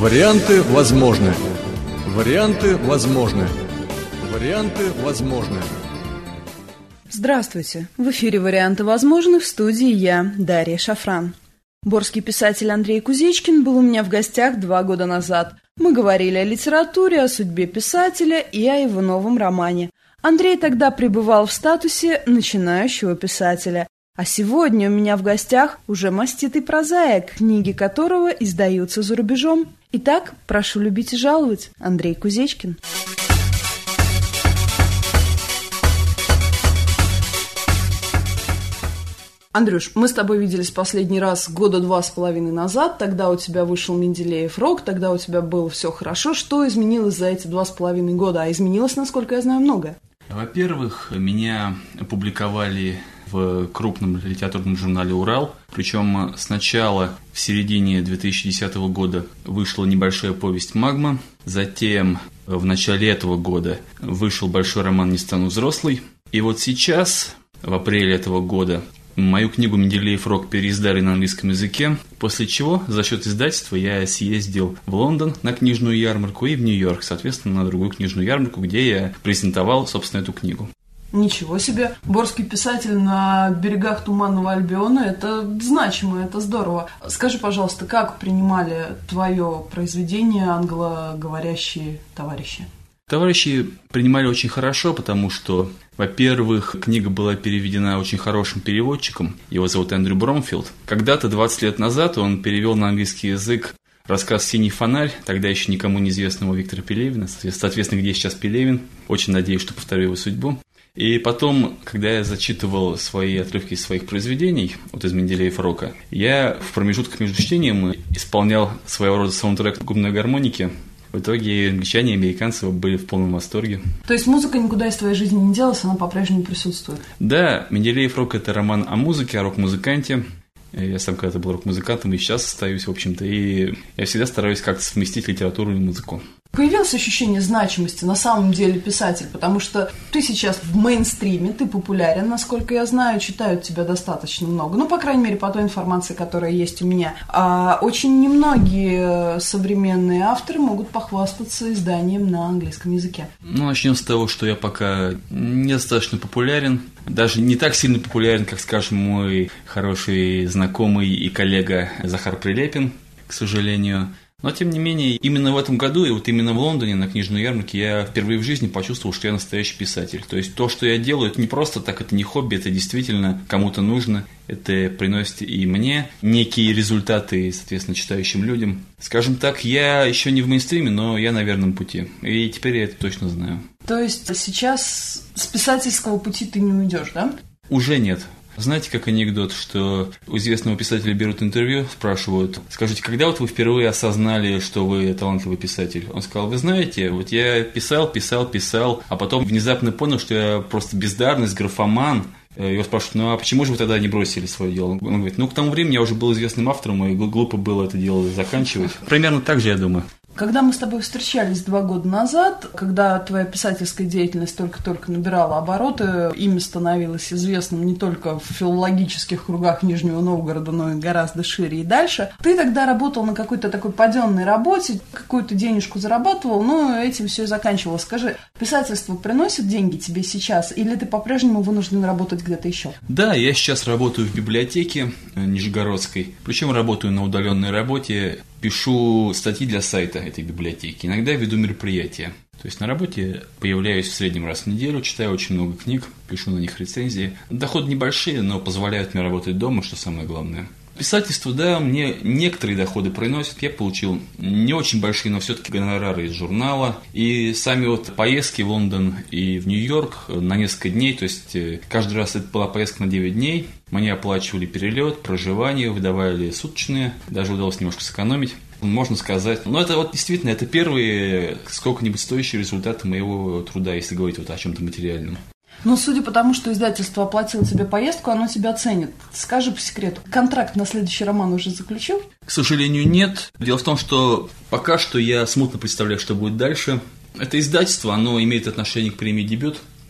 Варианты возможны. Варианты возможны. Варианты возможны. Здравствуйте! В эфире «Варианты возможны», в студии я, Дарья Шафран. Борский писатель Андрей Кузечкин был у меня в гостях 2 года назад. Мы говорили о литературе, о судьбе писателя и о его новом романе. Андрей тогда пребывал в статусе начинающего писателя. А сегодня у меня в гостях уже маститый прозаик, книги которого издаются за рубежом. Итак, прошу любить и жаловать. Андрей Кузечкин. Андрюш, мы с тобой виделись последний раз 2.5 года назад. Тогда у тебя вышел «Менделеев рок», тогда у тебя было все хорошо. Что изменилось за эти 2.5 года? А изменилось, насколько я знаю, многое. Во-первых, меня опубликовали в крупном литературном журнале «Урал». Причем сначала, в середине 2010 года, вышла небольшая повесть «Магма». Затем, в начале этого года, вышел большой роман «Не стану взрослый». И вот сейчас, в апреле этого года, мою книгу «Менделеев рок» переиздали на английском языке, после чего за счет издательства я съездил в Лондон на книжную ярмарку и в Нью-Йорк, соответственно, на другую книжную ярмарку, где я презентовал, собственно, эту книгу. Ничего себе! Борский писатель на берегах Туманного Альбиона – это значимо, это здорово. Скажи, пожалуйста, как принимали твое произведение англоговорящие товарищи? Товарищи принимали очень хорошо, потому что, во-первых, книга была переведена очень хорошим переводчиком, его зовут Эндрю Бромфилд. Когда-то, 20 лет назад, он перевел на английский язык рассказ «Синий фонарь», тогда еще никому неизвестного Виктора Пелевина, соответственно, где сейчас Пелевин. Очень надеюсь, что повторю его судьбу. И потом, когда я зачитывал свои отрывки из своих произведений, вот из «Менделеев рока», я в промежутках между чтением исполнял своего рода саундтрек губной гармоники. В итоге англичане и американцы были в полном восторге. То есть музыка никуда из твоей жизни не делась, она по-прежнему присутствует? Да, «Менделеев рок» – это роман о музыке, о рок-музыканте. Я сам когда-то был рок-музыкантом и сейчас остаюсь, в общем-то, и я всегда стараюсь как-то совместить литературу и музыку. Появилось ощущение значимости на самом деле писатель, потому что ты сейчас в мейнстриме, ты популярен, насколько я знаю, читают тебя достаточно много, ну, по крайней мере, по той информации, которая есть у меня. А очень немногие современные авторы могут похвастаться изданием на английском языке. Ну, начнем с того, что я пока недостаточно популярен, даже не так сильно популярен, как, скажем, мой хороший знакомый и коллега Захар Прилепин, к сожалению. Но, тем не менее, именно в этом году и вот именно в Лондоне на книжной ярмарке я впервые в жизни почувствовал, что я настоящий писатель. То есть то, что я делаю, это не просто так, это не хобби, это действительно кому-то нужно. Это приносит и мне некие результаты, соответственно, читающим людям. Скажем так, я еще не в мейнстриме, но я на верном пути. И теперь я это точно знаю. То есть сейчас с писательского пути ты не уйдешь, да? Уже нет. Знаете, как анекдот, что у известного писателя берут интервью, спрашивают: скажите, когда вот вы впервые осознали, что вы талантливый писатель? Он сказал: вы знаете, вот я писал, а потом внезапно понял, что я просто бездарность, графоман. Его спрашивают: ну а почему же вы тогда не бросили свое дело? Он говорит: ну к тому времени я уже был известным автором, и глупо было это дело заканчивать. Примерно так же, я думаю. Когда мы с тобой встречались 2 года назад, когда твоя писательская деятельность только-только набирала обороты, имя становилось известным не только в филологических кругах Нижнего Новгорода, но и гораздо шире и дальше, ты тогда работал на какой-то такой паденной работе, какую-то денежку зарабатывал, но этим все и заканчивалось. Скажи, писательство приносит деньги тебе сейчас, или ты по-прежнему вынужден работать где-то еще? Да, я сейчас работаю в библиотеке Нижегородской, причем работаю на удаленной работе. Пишу статьи для сайта этой библиотеки, иногда веду мероприятия. То есть на работе появляюсь в среднем раз в неделю, читаю очень много книг, пишу на них рецензии. Доходы небольшие, но позволяют мне работать дома, что самое главное. Писательство, да, мне некоторые доходы приносят. Я получил не очень большие, но все-таки гонорары из журнала. И сами вот поездки в Лондон и в Нью-Йорк на несколько дней, то есть каждый раз это была поездка на 9 дней. Мне оплачивали перелет, проживание, выдавали суточные, даже удалось немножко сэкономить. Можно сказать, но это вот действительно, это первые сколько-нибудь стоящие результаты моего труда, если говорить вот о чем-то материальном. Но судя по тому, что издательство оплатило тебе поездку, оно тебя ценит. Скажи по секрету, контракт на следующий роман уже заключил? К сожалению, нет. Дело в том, что пока что я смутно представляю, что будет дальше. Это издательство, оно имеет отношение к премии «Дебют»,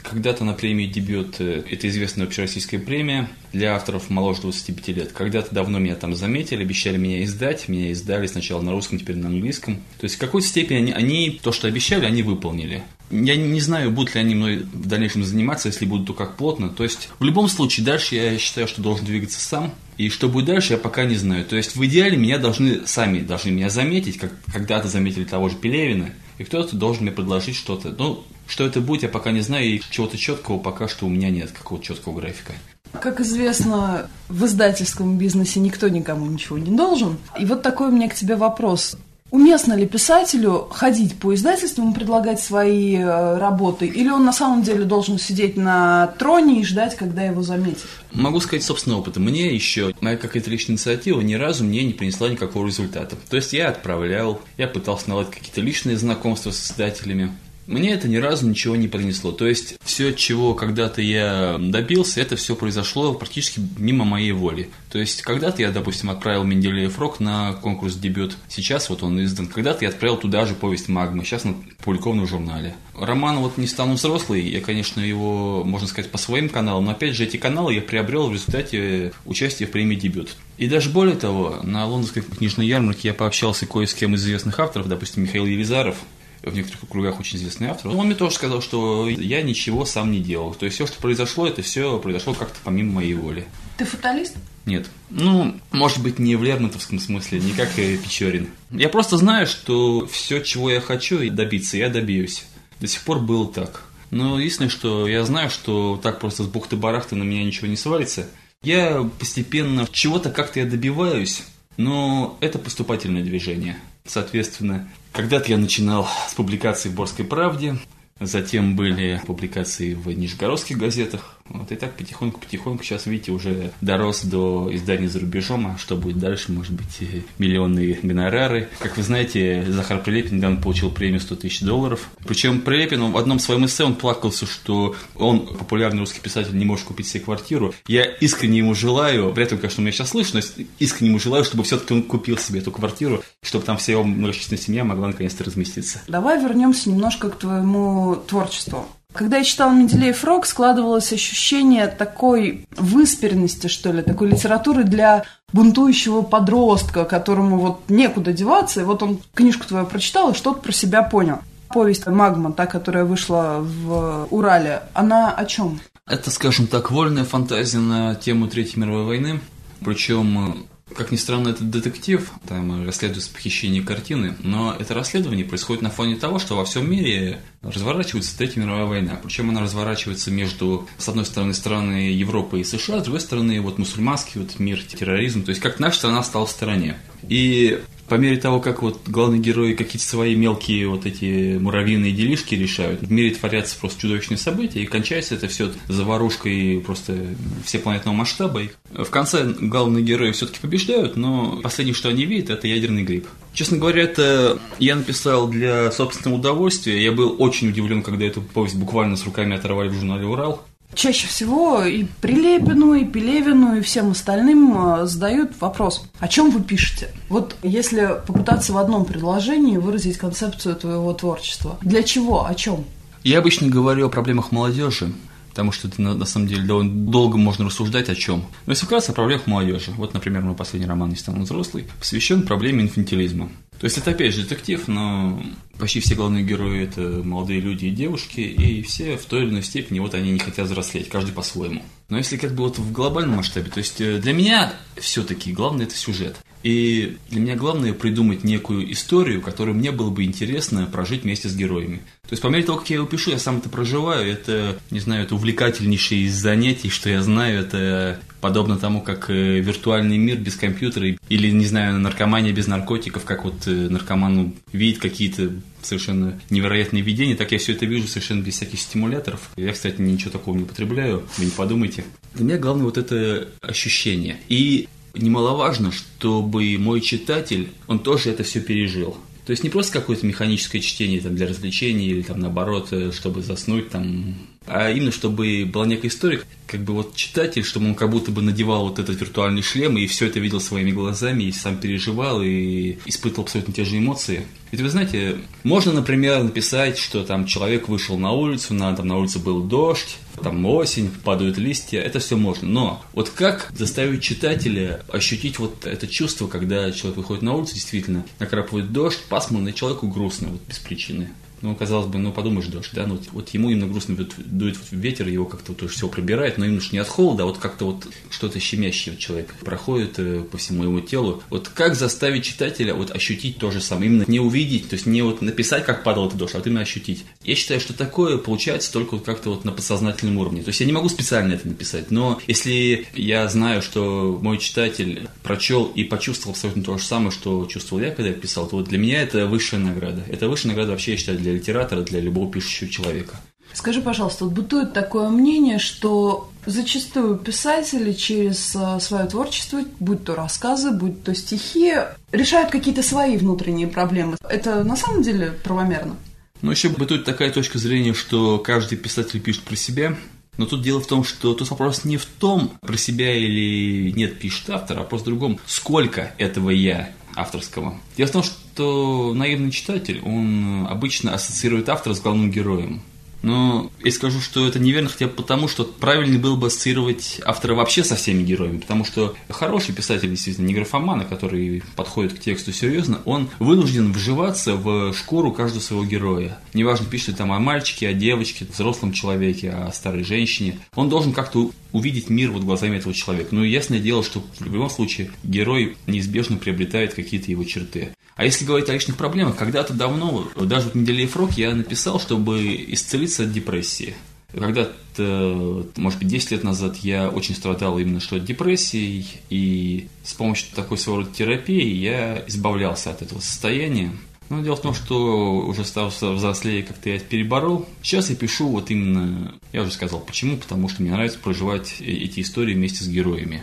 Когда-то на премии «Дебют», это известная общероссийская премия для авторов моложе 25 лет. Когда-то давно меня там заметили, обещали меня издать. Меня издали сначала на русском, теперь на английском. То есть в какой-то степени они то, что обещали, они выполнили. Я не знаю, будут ли они мной в дальнейшем заниматься, если будут, то как плотно. То есть в любом случае дальше я считаю, что должен двигаться сам. И что будет дальше, я пока не знаю. То есть в идеале меня сами должны меня заметить, как когда-то заметили того же Пелевина. И кто-то должен мне предложить что-то. Ну, что это будет, я пока не знаю, и чего-то четкого пока что у меня нет, какого-то четкого графика. Как известно, в издательском бизнесе никто никому ничего не должен. И вот такой у меня к тебе вопрос. Уместно ли писателю ходить по издательствам и предлагать свои работы? Или он на самом деле должен сидеть на троне и ждать, когда его заметят? Могу сказать собственный опыт. Мне еще моя какая-то личная инициатива ни разу мне не принесла никакого результата. То есть я отправлял, я пытался наладить какие-то личные знакомства с издателями. Мне это ни разу ничего не принесло. То есть все, чего когда-то я добился, это все произошло практически мимо моей воли. То есть когда-то я, допустим, отправил «Менделеев рок» на конкурс «Дебют». Сейчас вот он издан. Когда-то я отправил туда же повесть «Магма». Сейчас он опубликован в журнале. Роман вот «Не стану взрослый». Я, конечно, его, можно сказать, по своим каналам. Но опять же, эти каналы я приобрел в результате участия в премии «Дебют». И даже более того, на лондонской книжной ярмарке я пообщался кое с кем из известных авторов, допустим, Михаил Елизаров, в некоторых кругах очень известный автор. Он мне тоже сказал, что я ничего сам не делал. То есть все, что произошло, это все произошло как-то помимо моей воли. Ты фаталист? Нет. Ну, может быть, не в лермонтовском смысле, не как Печорин. Я просто знаю, что все, чего я хочу добиться, я добьюсь. До сих пор было так. Но единственное, что я знаю, что так просто с бухты-барахты на меня ничего не свалится. Я постепенно чего-то как-то я добиваюсь, но это поступательное движение. Соответственно, когда-то я начинал с публикаций в «Борской правде», затем были публикации в нижегородских газетах. Вот и так потихоньку, сейчас, видите, уже дорос до изданий за рубежом, а что будет дальше, может быть, миллионные гонорары. Как вы знаете, Захар Прилепин недавно получил премию $100 000. Причем Прилепин в одном своем эссе он плакался, что он, популярный русский писатель, не может купить себе квартиру. Я искренне ему желаю, вряд ли, конечно, меня сейчас слышно, но искренне ему желаю, чтобы все-таки он купил себе эту квартиру, чтобы там вся его многочисленная семья могла наконец-то разместиться. Давай вернемся немножко к твоему творчеству. Когда я читала «Менделеев рок», складывалось ощущение такой выспренности, что ли, такой литературы для бунтующего подростка, которому вот некуда деваться, и вот он книжку твою прочитал и что-то про себя понял. Повесть «Магма», та, которая вышла в Урале, она о чем? Это, скажем так, вольная фантазия на тему Третьей мировой войны, причем... Как ни странно, это детектив, там расследуется похищение картины, но это расследование происходит на фоне того, что во всем мире разворачивается Третья мировая война. Причем она разворачивается между, с одной стороны, страны Европы и США, с другой стороны, вот мусульманский вот мир, терроризм, то есть как наша страна стала в стороне. И по мере того, как вот главные герои какие-то свои мелкие вот эти муравьиные делишки решают, в мире творятся просто чудовищные события, и кончается это все заварушкой просто всепланетного масштаба. И в конце главные герои все-таки побеждают, но последнее, что они видят, это ядерный гриб. Честно говоря, это я написал для собственного удовольствия. Я был очень удивлен, когда эту повесть буквально с руками оторвали в журнале «Урал». Чаще всего и Прилепину, и Пелевину, и всем остальным задают вопрос: о чем вы пишете? Вот если попытаться в одном предложении выразить концепцию твоего творчества. Для чего? О чем? Я обычно говорю о проблемах молодежи, потому что это на самом деле довольно долго можно рассуждать о чем. Но если вкратце, о проблемах молодежи. Вот, например, мой последний роман «Не стану взрослый» посвящен проблеме инфантилизма. То есть это опять же детектив, но почти все главные герои – это молодые люди и девушки, и все в той или иной степени вот они не хотят взрослеть, каждый по-своему. Но если как бы вот в глобальном масштабе, то есть для меня все-таки главное – это сюжет. И для меня главное придумать некую историю, которую мне было бы интересно прожить вместе с героями. То есть по мере того, как я его пишу, я сам это проживаю, это, не знаю, это увлекательнейшее из занятий, что я знаю, это подобно тому, как виртуальный мир без компьютера, или, не знаю, наркомания без наркотиков, как вот наркоман видит какие-то совершенно невероятные видения, так я все это вижу совершенно без всяких стимуляторов. Я, кстати, ничего такого не употребляю, вы не подумайте. Для меня главное вот это ощущение. И немаловажно, чтобы мой читатель, он тоже это все пережил. То есть не просто какое-то механическое чтение там, для развлечения или там, наоборот, чтобы заснуть там, а именно чтобы была некая история, как бы вот читатель, чтобы он как будто бы надевал вот этот виртуальный шлем и все это видел своими глазами, и сам переживал, и испытывал абсолютно те же эмоции. Ведь вы знаете, можно, например, написать, что там человек вышел на улицу, на улице был дождь, там осень, падают листья, это все можно. Но вот как заставить читателя ощутить вот это чувство, когда человек выходит на улицу, действительно, накрапывает дождь, пасмурно, и человеку грустно, вот без причины. Ну, казалось бы, подумаешь, дождь, да, вот ему именно грустно дует ветер, его как-то вот тоже все пробирает, но именно не от холода, а вот как-то вот что-то щемящее человек проходит по всему его телу. Вот как заставить читателя вот ощутить то же самое, именно не увидеть, то есть не вот написать, как падал этот дождь, а вот именно ощутить. Я считаю, что такое получается только вот как-то вот на подсознательном уровне. То есть я не могу специально это написать, но если я знаю, что мой читатель прочел и почувствовал абсолютно то же самое, что чувствовал я, когда я писал, то вот для меня это высшая награда. Это высшая награда вообще, я считаю, для литератора, для любого пишущего человека. Скажи, пожалуйста, вот бытует такое мнение, что зачастую писатели через свое творчество, будь то рассказы, будь то стихи, решают какие-то свои внутренние проблемы. Это на самом деле правомерно? Но еще бытует такая точка зрения, что каждый писатель пишет про себя. Но тут дело в том, что тут вопрос не в том, про себя или нет пишет автор, а вопрос в другом, сколько этого «я» авторского. Дело в том, что наивный читатель, он обычно ассоциирует автора с главным героем. Но я скажу, что это неверно, хотя бы потому, что правильнее было бы ассоциировать автора вообще со всеми героями, потому что хороший писатель, действительно, не графоман, который подходит к тексту серьезно, он вынужден вживаться в шкуру каждого своего героя. Неважно, пишет ли там о мальчике, о девочке, взрослом человеке, о старой женщине. Он должен как-то увидеть мир вот глазами этого человека. Но ясное дело, что в любом случае герой неизбежно приобретает какие-то его черты. А если говорить о личных проблемах, когда-то давно, даже в «Менделеев рок» я написал, чтобы исцелиться от депрессии. Когда-то, может быть, 10 лет назад я очень страдал именно что от депрессии, и с помощью такой своего рода терапии я избавлялся от этого состояния. Но дело в том, что уже став взрослее, как-то я это переборол. Сейчас я пишу вот именно, я уже сказал почему, потому что мне нравится проживать эти истории вместе с героями.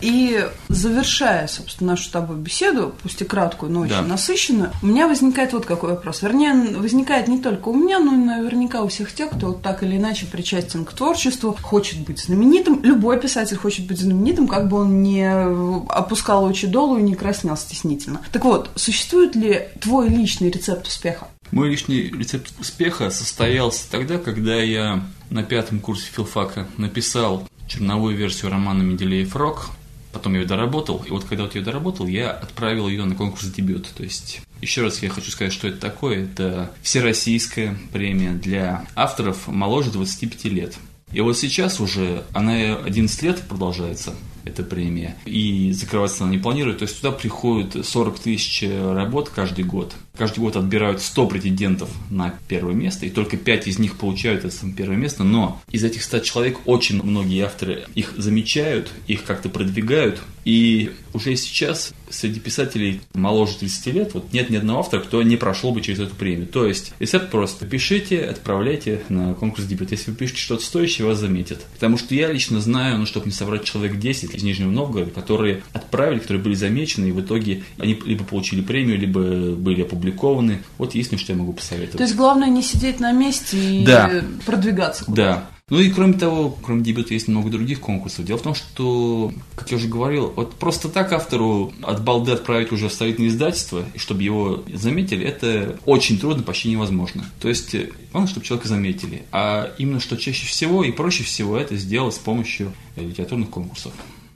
И завершая, собственно, нашу с тобой беседу, пусть и краткую, но очень насыщенную, у меня возникает вот какой вопрос. Вернее, возникает не только у меня, но и наверняка у всех тех, кто вот так или иначе причастен к творчеству, хочет быть знаменитым. Любой писатель хочет быть знаменитым, как бы он не опускал очи долу и не краснел стеснительно. Так вот, существует ли твой личный рецепт успеха? Мой личный рецепт успеха состоялся тогда, когда я на 5-м курсе филфака написал черновую версию романа «Менделеев рок». Потом я ее доработал, и вот когда вот я ее доработал, я отправил ее на конкурс «Дебют». То есть, еще раз я хочу сказать, что это такое. Это всероссийская премия для авторов моложе 25 лет. И вот сейчас уже она 11 лет продолжается, эта премия, и закрываться она не планирует. То есть туда приходят 40 тысяч работ каждый год. Каждый год отбирают 100 претендентов на первое место, и только 5 из них получают это первое место. Но из этих 100 человек очень многие авторы их замечают, их как-то продвигают. И уже сейчас среди писателей моложе 30 лет вот нет ни одного автора, кто не прошел бы через эту премию. То есть рецепт просто: пишите, отправляйте на конкурс «Дебют». Если вы пишете что-то стоящее, вас заметят. Потому что я лично знаю, чтобы не соврать, человек 10 из Нижнего Новгорода, которые отправили, которые были замечены, и в итоге они либо получили премию, либо были опубликованы. Вот единственное, что я могу посоветовать. То есть главное не сидеть на месте и продвигаться куда-то. Да. Ну и кроме того, кроме «Дебюта» есть много других конкурсов. Дело в том, что, как я уже говорил, вот просто так автору от балды отправить уже в солидное издательство, и чтобы его заметили, это очень трудно, почти невозможно. То есть, главное, чтобы человека заметили. А именно, что чаще всего и проще всего это сделать с помощью литературных конкурсов.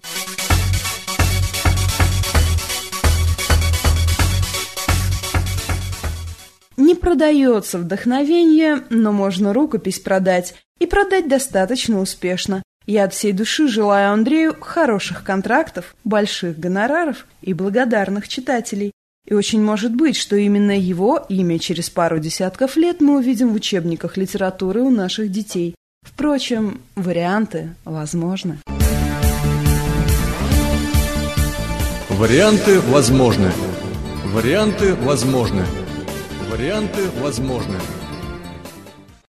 Не продается вдохновение, но можно рукопись продать. И продать достаточно успешно. Я от всей души желаю Андрею хороших контрактов, больших гонораров и благодарных читателей. И очень может быть, что именно его имя через пару десятков лет мы увидим в учебниках литературы у наших детей. Впрочем, варианты возможны. Варианты возможны. Варианты возможны. Варианты возможны.